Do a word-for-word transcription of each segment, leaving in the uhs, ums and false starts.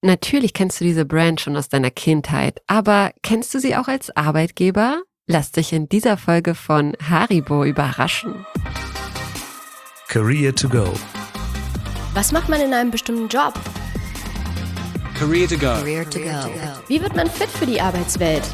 Natürlich kennst du diese Brand schon aus deiner Kindheit, aber kennst du sie auch als Arbeitgeber? Lass dich in dieser Folge von Haribo überraschen. Career to go. Was macht man in einem bestimmten Job? Career to go. Career to go. Wie wird man fit für die Arbeitswelt?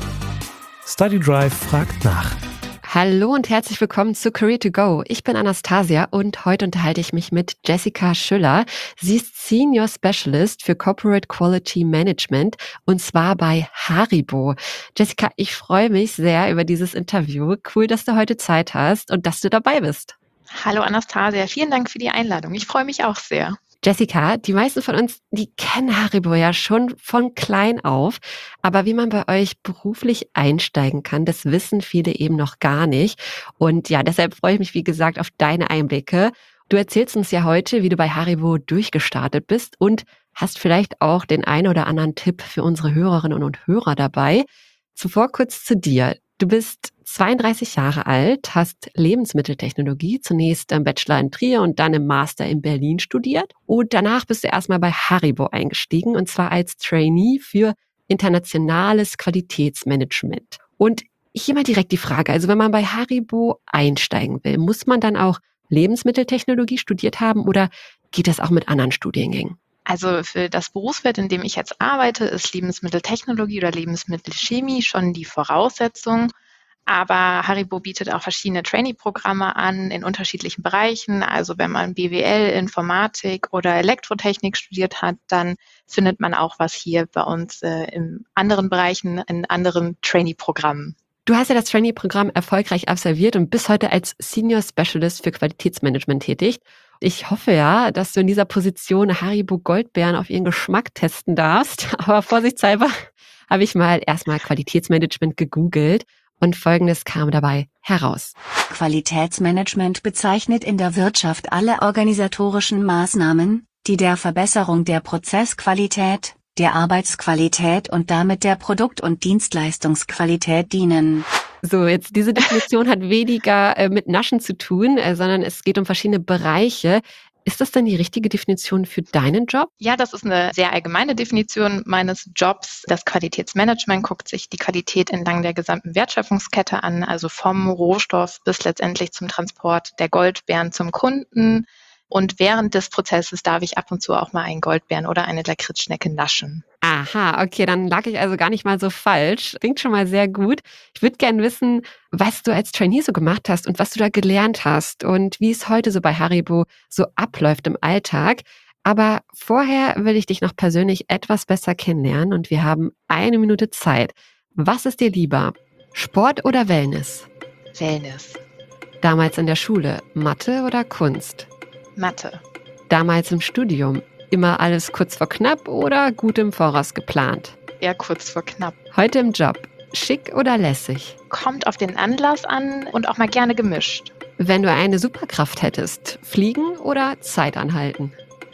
Study Drive fragt nach. Hallo und herzlich willkommen zu Career to Go. Ich bin Anastasia und heute unterhalte ich mich mit Jessica Schüller. Sie ist Senior Specialist für Corporate Quality Management und zwar bei Haribo. Jessica, ich freue mich sehr über dieses Interview. Cool, dass du heute Zeit hast und dass du dabei bist. Hallo Anastasia, vielen Dank für die Einladung. Ich freue mich auch sehr. Jessica, die meisten von uns, die kennen Haribo ja schon von klein auf, aber wie man bei euch beruflich einsteigen kann, das wissen viele eben noch gar nicht. Und ja, deshalb freue ich mich, wie gesagt, auf deine Einblicke. Du erzählst uns ja heute, wie du bei Haribo durchgestartet bist und hast vielleicht auch den einen oder anderen Tipp für unsere Hörerinnen und Hörer dabei. Zuvor kurz zu dir. Du bist zweiunddreißig Jahre alt, hast Lebensmitteltechnologie, zunächst im Bachelor in Trier und dann im Master in Berlin studiert. Und danach bist du erstmal bei Haribo eingestiegen, und zwar als Trainee für internationales Qualitätsmanagement. Und hier mal direkt die Frage, also wenn man bei Haribo einsteigen will, muss man dann auch Lebensmitteltechnologie studiert haben oder geht das auch mit anderen Studiengängen? Also für das Berufsfeld, in dem ich jetzt arbeite, ist Lebensmitteltechnologie oder Lebensmittelchemie schon die Voraussetzung. Aber Haribo bietet auch verschiedene Trainee-Programme an in unterschiedlichen Bereichen. Also wenn man B W L, Informatik oder Elektrotechnik studiert hat, dann findet man auch was hier bei uns äh, in anderen Bereichen, in anderen Trainee-Programmen. Du hast ja das Trainee-Programm erfolgreich absolviert und bist heute als Senior Specialist für Qualitätsmanagement tätig. Ich hoffe ja, dass du in dieser Position Haribo Goldbeeren auf ihren Geschmack testen darfst. Aber vorsichtshalber habe ich mal erstmal Qualitätsmanagement gegoogelt und Folgendes kam dabei heraus. Qualitätsmanagement bezeichnet in der Wirtschaft alle organisatorischen Maßnahmen, die der Verbesserung der Prozessqualität, der Arbeitsqualität und damit der Produkt- und Dienstleistungsqualität dienen. So, jetzt diese Definition hat weniger äh, mit Naschen zu tun, äh, sondern es geht um verschiedene Bereiche. Ist das denn die richtige Definition für deinen Job? Ja, das ist eine sehr allgemeine Definition meines Jobs. Das Qualitätsmanagement guckt sich die Qualität entlang der gesamten Wertschöpfungskette an, also vom Rohstoff bis letztendlich zum Transport der Goldbeeren zum Kunden. Und während des Prozesses darf ich ab und zu auch mal einen Goldbeeren oder eine Lakritzschnecke naschen. Aha, okay, dann lag ich also gar nicht mal so falsch. Klingt schon mal sehr gut. Ich würde gerne wissen, was du als Trainee so gemacht hast und was du da gelernt hast und wie es heute so bei Haribo so abläuft im Alltag. Aber vorher will ich dich noch persönlich etwas besser kennenlernen und wir haben eine Minute Zeit. Was ist dir lieber? Sport oder Wellness? Wellness. Damals in der Schule, Mathe oder Kunst? Mathe. Damals im Studium, immer alles kurz vor knapp oder gut im Voraus geplant? Eher kurz vor knapp. Heute im Job, schick oder lässig? Kommt auf den Anlass an und auch mal gerne gemischt. Wenn du eine Superkraft hättest, fliegen oder Zeit anhalten?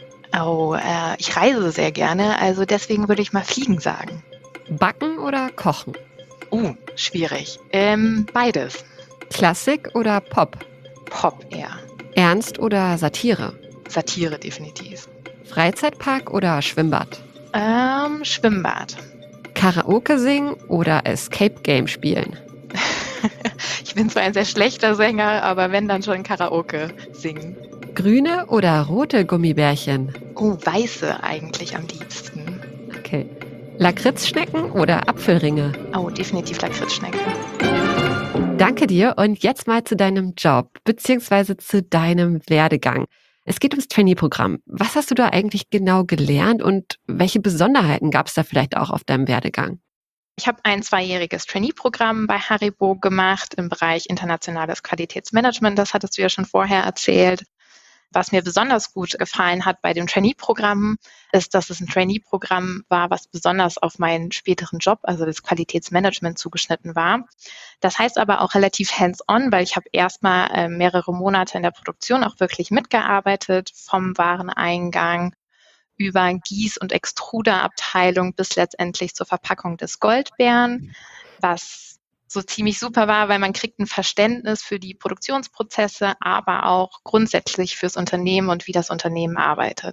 Oh, äh, ich reise sehr gerne, also deswegen würde ich mal fliegen sagen. Backen oder kochen? Uh, schwierig. Ähm, beides. Klassik oder Pop? Pop eher. Ernst oder Satire? Satire definitiv. Freizeitpark oder Schwimmbad? Ähm, Schwimmbad. Karaoke singen oder Escape Game spielen? Ich bin zwar ein sehr schlechter Sänger, aber wenn, dann schon Karaoke singen. Grüne oder rote Gummibärchen? Oh, weiße eigentlich am liebsten. Okay. Lakritzschnecken oder Apfelringe? Oh, definitiv Lakritzschnecke. Danke dir und jetzt mal zu deinem Job bzw. zu deinem Werdegang. Es geht ums Trainee-Programm. Was hast du da eigentlich genau gelernt und welche Besonderheiten gab es da vielleicht auch auf deinem Werdegang? Ich habe ein zweijähriges Trainee-Programm bei Haribo gemacht im Bereich internationales Qualitätsmanagement. Das hattest du ja schon vorher erzählt. Was mir besonders gut gefallen hat bei dem Trainee-Programm, ist, dass es ein Trainee-Programm war, was besonders auf meinen späteren Job, also das Qualitätsmanagement, zugeschnitten war. Das heißt aber auch relativ hands-on, weil ich habe erstmal äh, mehrere Monate in der Produktion auch wirklich mitgearbeitet, vom Wareneingang über Gieß- und Extruderabteilung bis letztendlich zur Verpackung des Goldbeeren, was so ziemlich super war, weil man kriegt ein Verständnis für die Produktionsprozesse, aber auch grundsätzlich fürs Unternehmen und wie das Unternehmen arbeitet.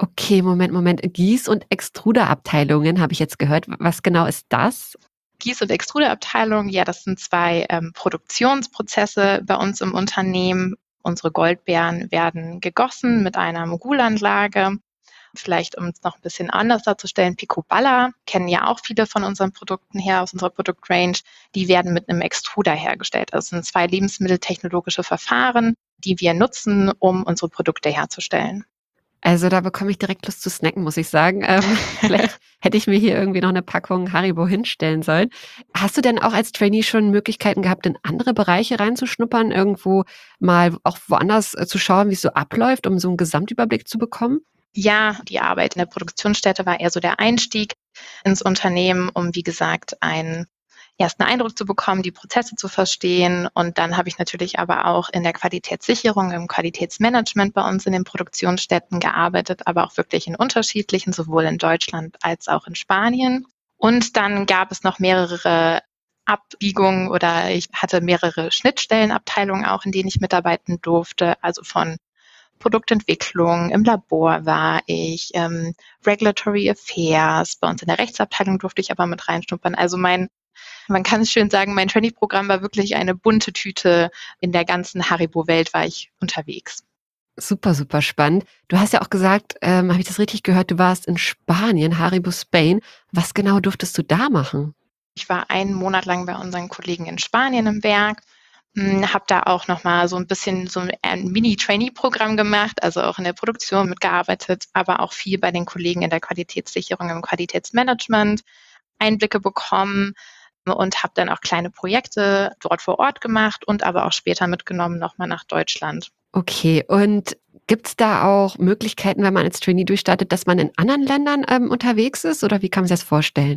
Okay, Moment, Moment. Gieß- und Extruderabteilungen habe ich jetzt gehört. Was genau ist das? Gieß- und Extruderabteilung, ja, das sind zwei ähm, Produktionsprozesse bei uns im Unternehmen. Unsere Goldbeeren werden gegossen mit einer Mogulanlage. Vielleicht, um es noch ein bisschen anders darzustellen, Picoballa kennen ja auch viele von unseren Produkten her, aus unserer Produktrange. Die werden mit einem Extruder hergestellt. Das sind zwei lebensmitteltechnologische Verfahren, die wir nutzen, um unsere Produkte herzustellen. Also, da bekomme ich direkt Lust zu snacken, muss ich sagen. Ähm, vielleicht hätte ich mir hier irgendwie noch eine Packung Haribo hinstellen sollen. Hast du denn auch als Trainee schon Möglichkeiten gehabt, in andere Bereiche reinzuschnuppern, irgendwo mal auch woanders, äh, zu schauen, wie's so abläuft, um so 'n Gesamtüberblick zu bekommen? Ja, die Arbeit in der Produktionsstätte war eher so der Einstieg ins Unternehmen, um, wie gesagt, einen ersten Eindruck zu bekommen, die Prozesse zu verstehen. Und dann habe ich natürlich aber auch in der Qualitätssicherung, im Qualitätsmanagement bei uns in den Produktionsstätten gearbeitet, aber auch wirklich in unterschiedlichen, sowohl in Deutschland als auch in Spanien. Und dann gab es noch mehrere Abbiegungen oder ich hatte mehrere Schnittstellenabteilungen auch, in denen ich mitarbeiten durfte, also von Produktentwicklung, im Labor war ich, ähm, Regulatory Affairs, bei uns in der Rechtsabteilung durfte ich aber mit reinschnuppern. Also mein man kann es schön sagen, mein Trainee-Programm war wirklich eine bunte Tüte. In der ganzen Haribo-Welt war ich unterwegs. Super, super spannend. Du hast ja auch gesagt, ähm, habe ich das richtig gehört, du warst in Spanien, Haribo Spain. Was genau durftest du da machen? Ich war einen Monat lang bei unseren Kollegen in Spanien im Werk, hm, habe da auch noch mal so ein bisschen so ein Mini-Trainee-Programm gemacht, also auch in der Produktion mitgearbeitet, aber auch viel bei den Kollegen in der Qualitätssicherung, im Qualitätsmanagement Einblicke bekommen und habe dann auch kleine Projekte dort vor Ort gemacht und aber auch später mitgenommen noch mal nach Deutschland. Okay, und gibt's da auch Möglichkeiten, wenn man als Trainee durchstartet, dass man in anderen Ländern, ähm, unterwegs ist oder wie kann man sich das vorstellen?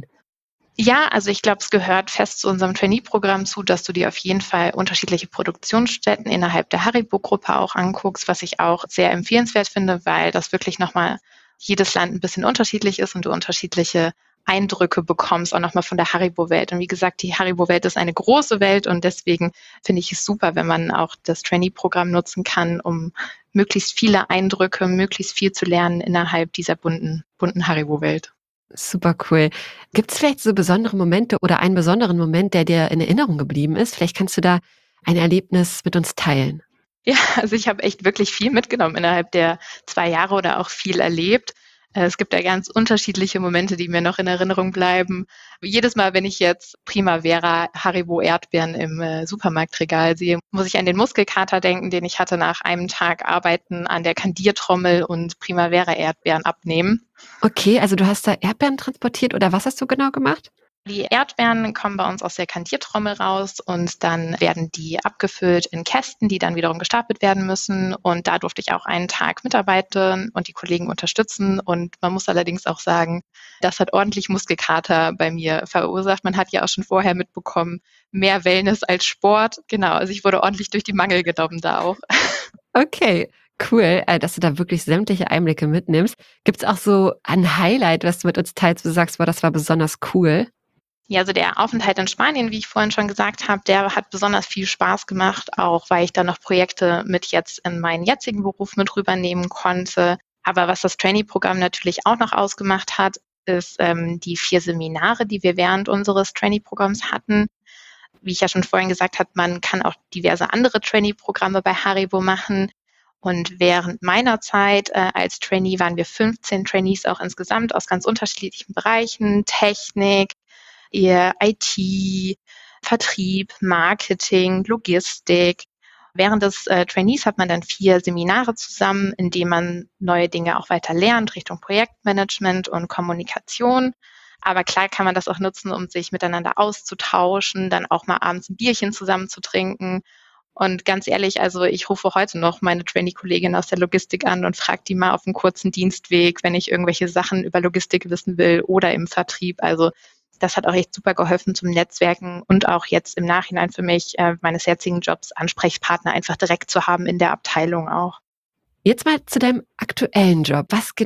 Ja, also ich glaube, es gehört fest zu unserem Trainee-Programm zu, dass du dir auf jeden Fall unterschiedliche Produktionsstätten innerhalb der Haribo-Gruppe auch anguckst, was ich auch sehr empfehlenswert finde, weil das wirklich noch mal jedes Land ein bisschen unterschiedlich ist und du unterschiedliche Eindrücke bekommst, auch noch mal von der Haribo-Welt. Und wie gesagt, die Haribo-Welt ist eine große Welt und deswegen finde ich es super, wenn man auch das Trainee-Programm nutzen kann, um möglichst viele Eindrücke, möglichst viel zu lernen innerhalb dieser bunten bunten Haribo-Welt. Super cool. Gibt's vielleicht so besondere Momente oder einen besonderen Moment, der dir in Erinnerung geblieben ist? Vielleicht kannst du da ein Erlebnis mit uns teilen. Ja, also ich habe echt wirklich viel mitgenommen innerhalb der zwei Jahre oder auch viel erlebt. Äh, es gibt da ganz unterschiedliche Momente, die mir noch in Erinnerung bleiben. Jedes Mal, wenn ich jetzt Primavera Haribo Erdbeeren im, äh, Supermarktregal sehe, muss ich an den Muskelkater denken, den ich hatte nach einem Tag Arbeiten an der Kandiertrommel und Primavera Erdbeeren abnehmen. Okay, also du hast da Erdbeeren transportiert oder was hast du genau gemacht? Die Erdbeeren kommen bei uns aus der Kandiertrommel raus und dann werden die abgefüllt in Kästen, die dann wiederum gestapelt werden müssen. Und da durfte ich auch einen Tag mitarbeiten und die Kollegen unterstützen. Und man muss allerdings auch sagen, das hat ordentlich Muskelkater bei mir verursacht. Man hat ja auch schon vorher mitbekommen, mehr Wellness als Sport. Genau, also ich wurde ordentlich durch die Mangel genommen da auch. Okay, cool, äh, dass du da wirklich sämtliche Einblicke mitnimmst. Gibt's auch so ein Highlight, was du mit uns teilst, wo du sagst: „Boah, das war besonders cool?“ Ja, also der Aufenthalt in Spanien, wie ich vorhin schon gesagt habe, der hat besonders viel Spaß gemacht, auch weil ich da noch Projekte mit jetzt in meinen jetzigen Beruf mit rübernehmen konnte. Aber was das Trainee-Programm natürlich auch noch ausgemacht hat, ist ähm, die vier Seminare, die wir während unseres Trainee-Programms hatten. Wie ich ja schon vorhin gesagt habe, man kann auch diverse andere Trainee-Programme bei Haribo machen. Und während meiner Zeit äh, als Trainee waren wir fünfzehn Trainees auch insgesamt aus ganz unterschiedlichen Bereichen, Technik, eher I T, Vertrieb, Marketing, Logistik. Während des äh, Trainees hat man dann vier Seminare zusammen, in denen man neue Dinge auch weiter lernt, Richtung Projektmanagement und Kommunikation. Aber klar kann man das auch nutzen, um sich miteinander auszutauschen, dann auch mal abends ein Bierchen zusammen zu trinken. Und ganz ehrlich, also ich rufe heute noch meine Trainee-Kollegin aus der Logistik an und frage die mal auf einem kurzen Dienstweg, wenn ich irgendwelche Sachen über Logistik wissen will oder im Vertrieb. Also das hat auch echt super geholfen zum Netzwerken und auch jetzt im Nachhinein für mich äh, meines jetzigen Jobs Ansprechpartner einfach direkt zu haben in der Abteilung auch. Jetzt mal zu deinem aktuellen Job. Was genau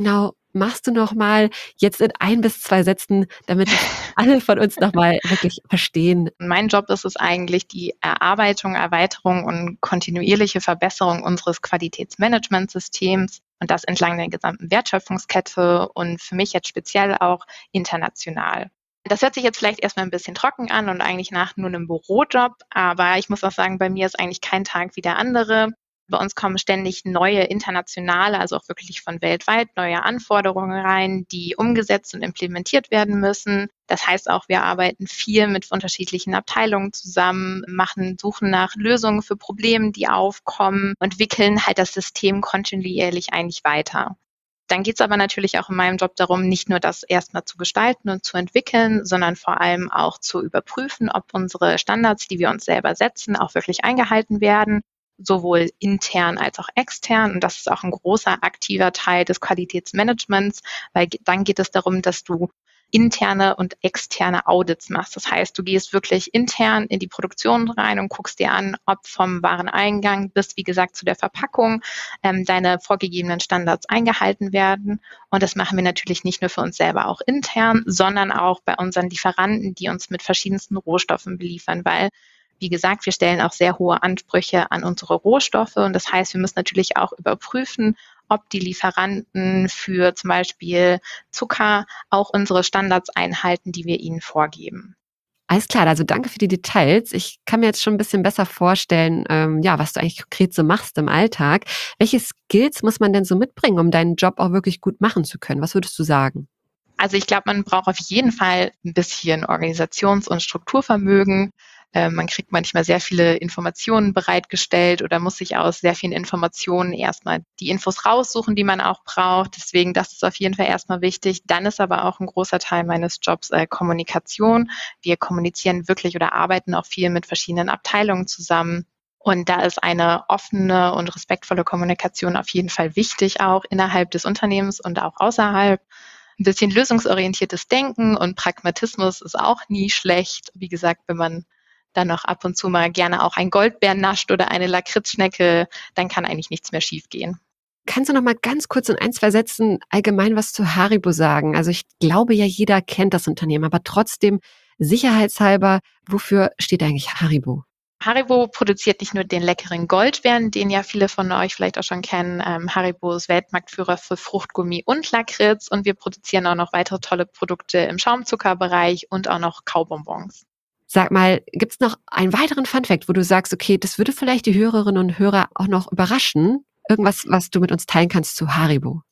machst du noch mal jetzt in ein bis zwei Sätzen, damit das alle von uns noch mal wirklich verstehen? Mein Job ist es eigentlich, die Erarbeitung, Erweiterung und kontinuierliche Verbesserung unseres Qualitätsmanagementsystems und das entlang der gesamten Wertschöpfungskette und für mich jetzt speziell auch international. Das hört sich jetzt vielleicht erstmal ein bisschen trocken an und eigentlich nach nur einem Bürojob, aber ich muss auch sagen, bei mir ist eigentlich kein Tag wie der andere. Bei uns kommen ständig neue internationale, also auch wirklich von weltweit neue Anforderungen rein, die umgesetzt und implementiert werden müssen. Das heißt auch, wir arbeiten viel mit unterschiedlichen Abteilungen zusammen, machen, suchen nach Lösungen für Probleme, die aufkommen und wickeln halt das System kontinuierlich eigentlich weiter. Dann geht es aber natürlich auch in meinem Job darum, nicht nur das erstmal zu gestalten und zu entwickeln, sondern vor allem auch zu überprüfen, ob unsere Standards, die wir uns selber setzen, auch wirklich eingehalten werden, sowohl intern als auch extern. Und das ist auch ein großer aktiver Teil des Qualitätsmanagements, weil dann geht es darum, dass du interne und externe Audits machst. Das heißt, du gehst wirklich intern in die Produktion rein und guckst dir an, ob vom Wareneingang bis, wie gesagt, zu der Verpackung ähm, deine vorgegebenen Standards eingehalten werden. Und das machen wir natürlich nicht nur für uns selber auch intern, sondern auch bei unseren Lieferanten, die uns mit verschiedensten Rohstoffen beliefern, weil wie gesagt, wir stellen auch sehr hohe Ansprüche an unsere Rohstoffe und das heißt, wir müssen natürlich auch überprüfen, ob die Lieferanten für zum Beispiel Zucker auch unsere Standards einhalten, die wir ihnen vorgeben. Alles klar, also danke für die Details. Ich kann mir jetzt schon ein bisschen besser vorstellen, ähm, ja, was du eigentlich konkret so machst im Alltag. Welche Skills muss man denn so mitbringen, um deinen Job auch wirklich gut machen zu können? Was würdest du sagen? Also ich glaube, man braucht auf jeden Fall ein bisschen Organisations- und Strukturvermögen. Äh, man kriegt manchmal sehr viele Informationen bereitgestellt oder muss sich aus sehr vielen Informationen erstmal die Infos raussuchen, die man auch braucht. Deswegen, das ist auf jeden Fall erstmal wichtig. Dann ist aber auch ein großer Teil meines Jobs äh, Kommunikation. Wir kommunizieren wirklich oder arbeiten auch viel mit verschiedenen Abteilungen zusammen. Und da ist eine offene und respektvolle Kommunikation auf jeden Fall wichtig, auch innerhalb des Unternehmens und auch außerhalb. Ein bisschen lösungsorientiertes Denken und Pragmatismus ist auch nie schlecht. Wie gesagt, wenn man dann noch ab und zu mal gerne auch ein Goldbeer nascht oder eine Lakritzschnecke, dann kann eigentlich nichts mehr schiefgehen. Kannst du noch mal ganz kurz in ein, zwei Sätzen allgemein was zu Haribo sagen? Also ich glaube ja, jeder kennt das Unternehmen, aber trotzdem sicherheitshalber, wofür steht eigentlich Haribo? Haribo produziert nicht nur den leckeren Goldbeeren, den ja viele von euch vielleicht auch schon kennen. Ähm, Haribo ist Weltmarktführer für Fruchtgummi und Lakritz und wir produzieren auch noch weitere tolle Produkte im Schaumzuckerbereich und auch noch Kaubonbons. Sag mal, gibt's noch einen weiteren Funfact, wo du sagst, okay, das würde vielleicht die Hörerinnen und Hörer auch noch überraschen? Irgendwas, was du mit uns teilen kannst zu Haribo?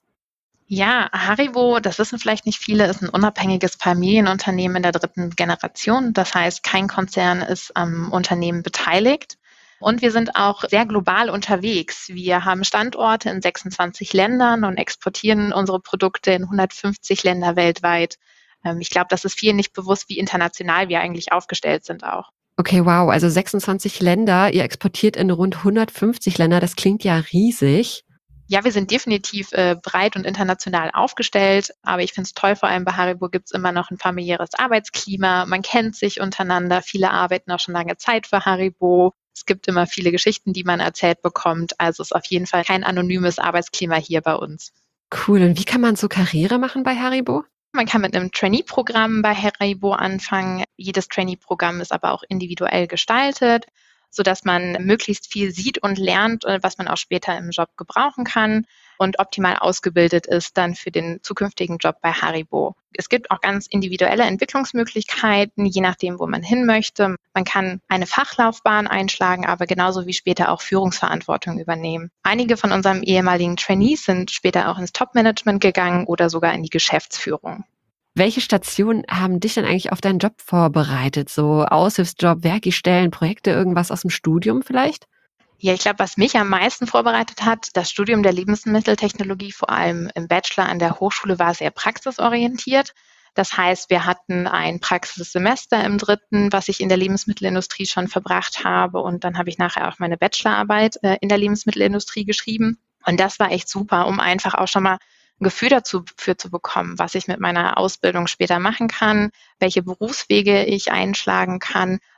Ja, Haribo, das wissen vielleicht nicht viele, ist ein unabhängiges Familienunternehmen in der dritten Generation. Das heißt, kein Konzern ist am Unternehmen beteiligt. Und wir sind auch sehr global unterwegs. Wir haben Standorte in sechsundzwanzig Ländern und exportieren unsere Produkte in hundertfünfzig Länder weltweit. Ähm, Ich glaube, das ist vielen nicht bewusst, wie international wir eigentlich aufgestellt sind auch. Okay, wow, also sechsundzwanzig Länder, ihr exportiert in rund hundertfünfzig Länder, das klingt ja riesig. Ja, wir sind definitiv äh, breit und international aufgestellt, aber ich finde es toll, vor allem bei Haribo gibt es immer noch ein familiäres Arbeitsklima. Man kennt sich untereinander, viele arbeiten auch schon lange Zeit für Haribo. Es gibt immer viele Geschichten, die man erzählt bekommt. Also es ist auf jeden Fall kein anonymes Arbeitsklima hier bei uns. Cool, und wie kann man so Karriere machen bei Haribo? Man kann mit einem Trainee-Programm bei Haribo anfangen. Jedes Trainee-Programm ist aber auch individuell gestaltet, sodass man möglichst viel sieht und lernt, äh, was man auch später im Job gebrauchen kann und optimal ausgebildet ist dann für den zukünftigen Job bei Haribo. Es gibt auch ganz individuelle Entwicklungsmöglichkeiten, je nachdem, wo man hin möchte. Man kann eine Fachlaufbahn einschlagen, aber genauso wie später auch Führungsverantwortung übernehmen. Einige von unseren ehemaligen Trainees sind später auch ins Top-Management gegangen oder sogar in die Geschäftsführung. Welche Stationen haben dich denn eigentlich auf deinen Job vorbereitet? So Aushilfsjob, Werkstellen, Projekte, irgendwas aus dem Studium vielleicht? Ja, ich glaube, was mich am meisten vorbereitet hat, das Studium der Lebensmitteltechnologie, vor allem im Bachelor an der Hochschule, war sehr praxisorientiert. Das heißt, wir hatten ein Praxissemester im dritten, was ich in der Lebensmittelindustrie schon verbracht habe. Und dann habe ich nachher auch meine Bachelorarbeit äh, in der Lebensmittelindustrie geschrieben. Und das war echt super, um einfach auch schon mal ein Gefühl dazu für zu bekommen, was ich mit meiner Ausbildung später machen kann, welche Berufswege ich einschlagen kann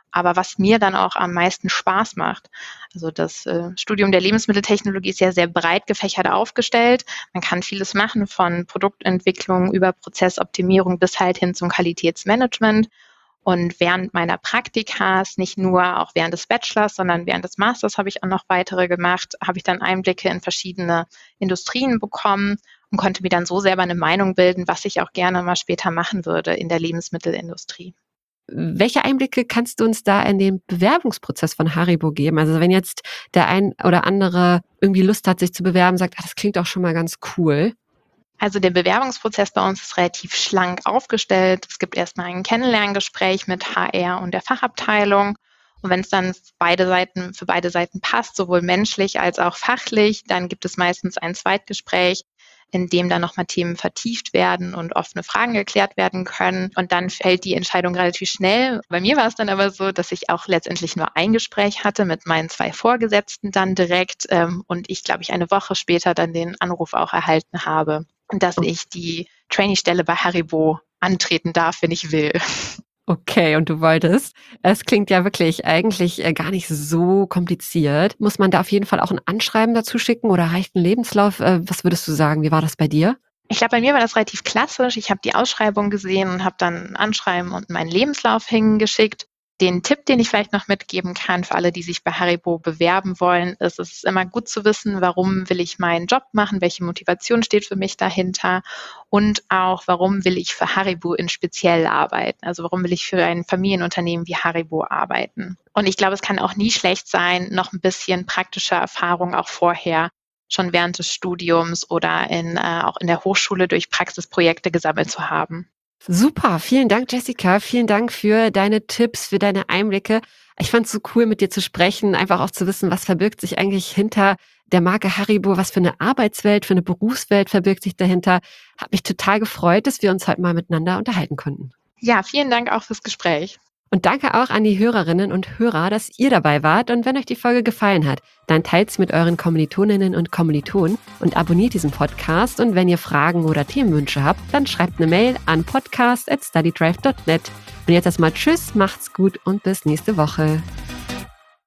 aber was mir dann auch am meisten Spaß macht. Also das äh, Studium der Lebensmitteltechnologie ist ja sehr breit gefächert aufgestellt. Man kann vieles machen, von Produktentwicklung über Prozessoptimierung bis halt hin zum Qualitätsmanagement. Und während meiner Praktikas, nicht nur auch während des Bachelors, sondern während des Masters habe ich auch noch weitere gemacht, habe ich dann Einblicke in verschiedene Industrien bekommen und konnte mir dann so selber eine Meinung bilden, was ich auch gerne mal später machen würde in der Lebensmittelindustrie. Welche Einblicke kannst du uns da in den Bewerbungsprozess von Haribo geben? Also wenn jetzt der ein oder andere irgendwie Lust hat, sich zu bewerben, sagt, ah, das klingt auch schon mal ganz cool. Also der Bewerbungsprozess bei uns ist relativ schlank aufgestellt. Es gibt erstmal ein Kennenlerngespräch mit H R und der Fachabteilung. Und wenn es dann beide Seiten, für beide Seiten passt, sowohl menschlich als auch fachlich, dann gibt es meistens ein Zweitgespräch, in dem dann nochmal Themen vertieft werden und offene Fragen geklärt werden können. Und dann fällt die Entscheidung relativ schnell. Bei mir war es dann aber so, dass ich auch letztendlich nur ein Gespräch hatte mit meinen zwei Vorgesetzten dann direkt ähm, und ich, glaube ich, eine Woche später dann den Anruf auch erhalten habe, dass ich die Trainee-Stelle bei Haribo antreten darf, wenn ich will. Okay, und du wolltest. Es klingt ja wirklich eigentlich äh, gar nicht so kompliziert. Muss man da auf jeden Fall auch ein Anschreiben dazu schicken oder reicht ein Lebenslauf? Äh, was würdest du sagen? Wie war das bei dir? Ich glaube, bei mir war das relativ klassisch. Ich habe die Ausschreibung gesehen und habe dann ein Anschreiben und meinen Lebenslauf hingeschickt. Den Tipp, den ich vielleicht noch mitgeben kann für alle, die sich bei Haribo bewerben wollen, ist, es ist immer gut zu wissen, warum will ich meinen Job machen, welche Motivation steht für mich dahinter und auch, warum will ich für Haribo in speziell arbeiten. Also warum will ich für ein Familienunternehmen wie Haribo arbeiten. Und ich glaube, es kann auch nie schlecht sein, noch ein bisschen praktische Erfahrung auch vorher, schon während des Studiums oder in, äh, auch in der Hochschule durch Praxisprojekte gesammelt zu haben. Super, vielen Dank, Jessica. Vielen Dank für deine Tipps, für deine Einblicke. Ich fand es so cool, mit dir zu sprechen, einfach auch zu wissen, was verbirgt sich eigentlich hinter der Marke Haribo, was für eine Arbeitswelt, für eine Berufswelt verbirgt sich dahinter. Hat mich total gefreut, dass wir uns heute mal miteinander unterhalten konnten. Ja, vielen Dank auch fürs Gespräch. Und danke auch an die Hörerinnen und Hörer, dass ihr dabei wart. Und wenn euch die Folge gefallen hat, dann teilt sie mit euren Kommilitoninnen und Kommilitonen und abonniert diesen Podcast. Und wenn ihr Fragen oder Themenwünsche habt, dann schreibt eine Mail an podcast at studydrive dot net. Und jetzt erstmal tschüss, macht's gut und bis nächste Woche.